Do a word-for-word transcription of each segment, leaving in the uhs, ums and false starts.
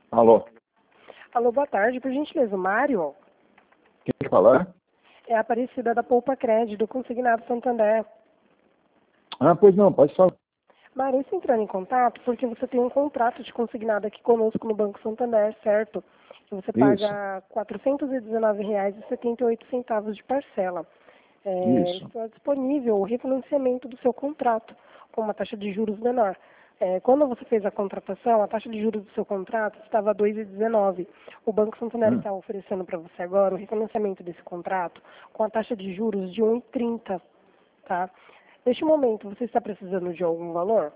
Alô, Alô, boa tarde. Por gentileza, o Mário? quem quer falar? É a Aparecida da Poupa Crédito, do Consignado Santander. Ah, pois não, pode falar. Mário, eu estou entrando em contato porque você tem um contrato de consignado aqui conosco no Banco Santander, certo? E você Isso, paga quatrocentos e dezenove reais e setenta e oito centavos de parcela. É, isso. está disponível o refinanciamento do seu contrato com uma taxa de juros menor. É, quando você fez a contratação, a taxa de juros do seu contrato estava dois vírgula dezenove. O Banco Santander Hum. está oferecendo para você agora o refinanciamento desse contrato com a taxa de juros de um vírgula trinta, tá? Neste momento, você está precisando de algum valor?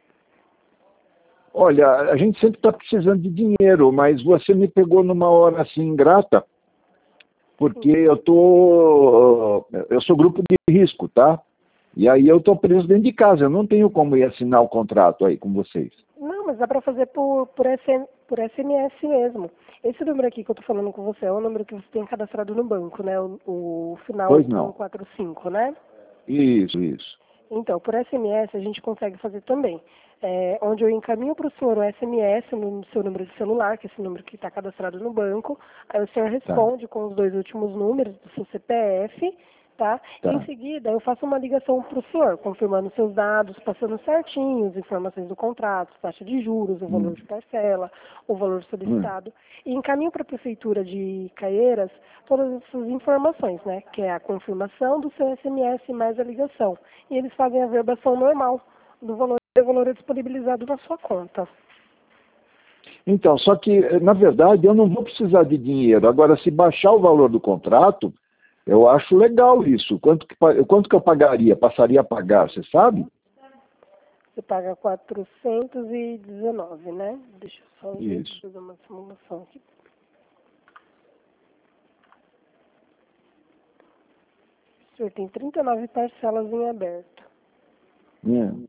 Olha, a gente sempre está precisando de dinheiro, mas você me pegou numa hora assim ingrata, porque eu tô, eu sou grupo de risco, tá? E aí eu estou preso dentro de casa, eu não tenho como ir assinar o contrato aí com vocês. Não, mas dá para fazer por, por, S M, por S M S mesmo. Esse número aqui que eu estou falando com você é o número que você tem cadastrado no banco, né? O, o final Pois oito um não. quatro cinco, né? Isso, isso. Então, por S M S a gente consegue fazer também. É, onde eu encaminho para o senhor o S M S no seu número de celular, que é esse número que está cadastrado no banco. Aí o senhor Tá, responde com os dois últimos números do seu C P F, tá? E em tá. seguida eu faço uma ligação para o senhor, confirmando seus dados, passando certinho as informações do contrato, taxa de juros, o valor Hum, de parcela, o valor hum. solicitado. E encaminho para a Prefeitura de Caieiras todas essas informações, né? Que é a confirmação do seu S M S mais a ligação. E eles fazem a verbação normal do valor, do valor disponibilizado na sua conta. Então, só que, na verdade, eu não vou precisar de dinheiro. Agora, se baixar o valor do contrato, eu acho legal isso. Quanto que, pa- quanto que eu pagaria? Passaria a pagar, você sabe? Você paga quatrocentos e dezenove, né? Deixa eu só ver, Isso. fazer uma simulação aqui. O senhor tem trinta e nove parcelas em aberto. É.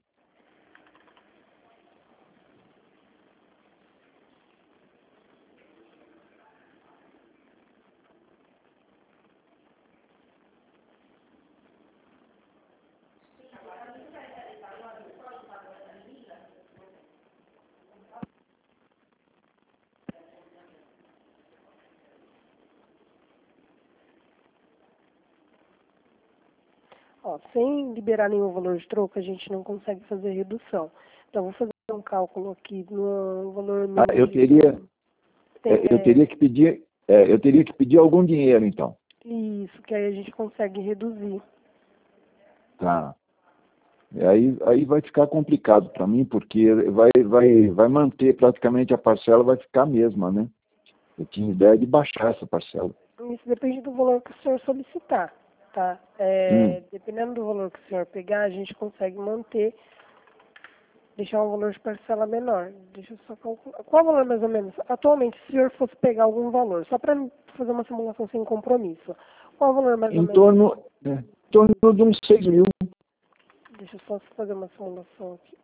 Ó, sem liberar nenhum valor de troco, a gente não consegue fazer redução. Então, vou fazer um cálculo aqui no valor Ah, eu mínimo. teria, Tem, é, eu é, teria que pedir, é, eu teria que pedir algum dinheiro, então. isso, que aí a gente consegue reduzir. Tá. E aí, aí vai ficar complicado para mim, porque vai, vai, vai manter praticamente a parcela, vai ficar a mesma, né? Eu tinha ideia de baixar essa parcela. Isso depende do valor que o senhor solicitar, tá? Hum. É, dependendo do valor que o senhor pegar, a gente consegue manter, deixar um valor de parcela menor. Deixa eu só calcular. Qual o valor mais ou menos? Atualmente, se o senhor fosse pegar algum valor, só para fazer uma simulação sem compromisso, qual o valor mais ou Em menos? torno, é, em torno de uns seis mil. Deixa eu só fazer uma simulação aqui.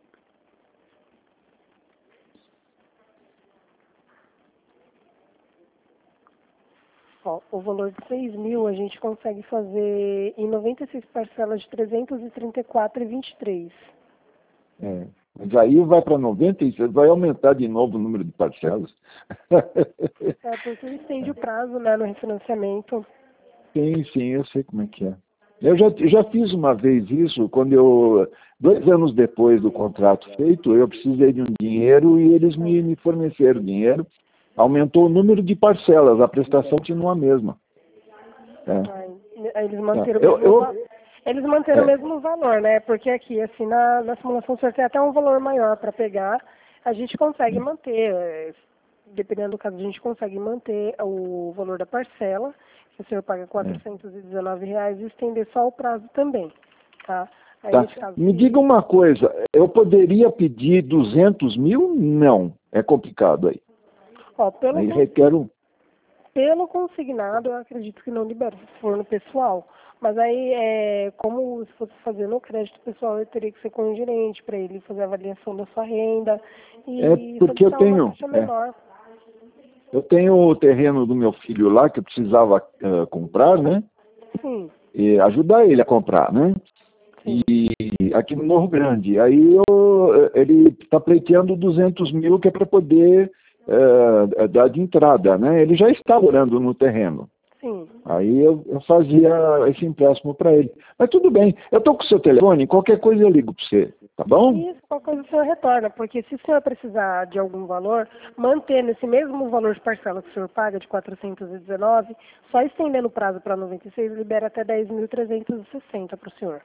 Ó, o valor de seis mil a gente consegue fazer em noventa e seis parcelas de trezentos e trinta e quatro reais e vinte e três. É. Mas aí vai para noventa e seis, vai aumentar de novo o número de parcelas. É porque estende o prazo, né, no refinanciamento. Sim, sim, eu sei como é que é. Eu já, já fiz uma vez isso, quando eu, dois anos depois do contrato feito, eu precisei de um dinheiro e eles me, me forneceram dinheiro. Aumentou o número de parcelas, a prestação continua a mesma. É, Aí, aí eles tá. manteram o Eu, mesmo eu, va- eles manteram o é, mesmo valor, né? Porque aqui, assim, na, na simulação o senhor tem até um valor maior para pegar, a gente consegue manter, é, dependendo do caso, a gente consegue manter o valor da parcela, que o senhor paga é, quatrocentos e dezenove reais e estender só o prazo também, tá? Aí, tá. nesse caso, Me se, diga uma coisa, eu poderia pedir duzentos mil? Não, é complicado aí. ó, pelo, Aí con- requer um... pelo consignado, eu acredito que não libera, se for no pessoal. Mas aí, é, como se fosse fazer no crédito pessoal, eu teria que ser com o gerente para ele fazer a avaliação da sua renda É e porque eu solicitar uma tenho... taxa É. menor. Eu tenho o terreno do meu filho lá que eu precisava uh, comprar, né? Sim, E ajudar ele a comprar, né? sim. E aqui no Morro Grande. Aí eu, ele está pleiteando duzentos mil que é para poder é, dar de entrada, né? Ele já está morando no terreno. Sim. Aí eu, eu fazia esse empréstimo para ele. Mas tudo bem, eu estou com o seu telefone, qualquer coisa eu ligo para você, tá bom? Isso, qualquer coisa o senhor retorna, porque se o senhor precisar de algum valor, manter nesse mesmo valor de parcela que o senhor paga, de quatrocentos e dezenove, só estendendo o prazo para noventa e seis, libera até dez mil trezentos e sessenta para o senhor.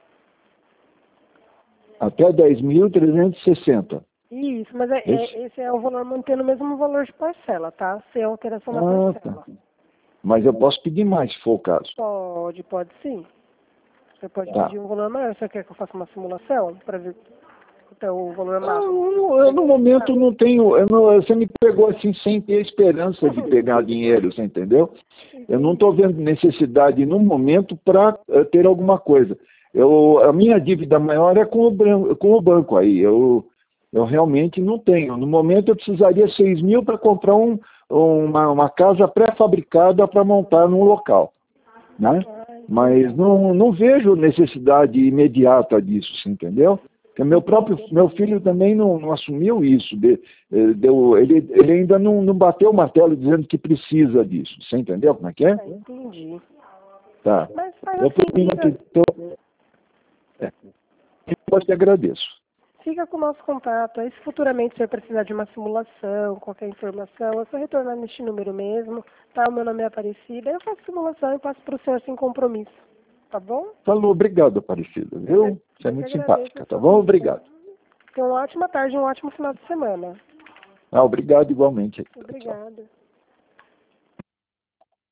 Até dez mil trezentos e sessenta. Isso, mas é, esse... é, esse é o valor mantendo o mesmo valor de parcela, tá? Sem alteração na ah, parcela. tá. Mas eu posso pedir mais, se for o caso. Pode, pode sim. Você pode Tá. pedir um valor maior. Você quer que eu faça uma simulação para ver até o valor máximo? Eu, eu, no momento não tenho, eu não, você me pegou assim sem ter esperança de pegar dinheiro, você entendeu? Eu não estou vendo necessidade no momento para uh, ter alguma coisa. Eu, a minha dívida maior é com o, com o banco aí. Eu, eu realmente não tenho. No momento eu precisaria seis mil para comprar um, uma, uma casa pré-fabricada para montar num local, né? Mas não, não vejo necessidade imediata disso, você entendeu? Porque meu próprio meu filho também não, não assumiu isso. De, deu, ele, ele ainda não, não bateu o martelo dizendo que precisa disso. Você entendeu como é que é? Ah, entendi. Tá. Mas faz Eu, assim, fica, tô, é, eu te agradeço. fica com o nosso contato. Aí se futuramente o senhor precisar de uma simulação, qualquer informação, é só retornar neste número mesmo. Tá? O meu nome é Aparecida. Eu faço simulação e passo para o senhor sem compromisso. Tá bom? Falou, obrigado, Aparecida, viu? Você é muito simpática, tá bom? Obrigado. Tenha uma ótima tarde e um ótimo final de semana. Ah, obrigado igualmente. Obrigada.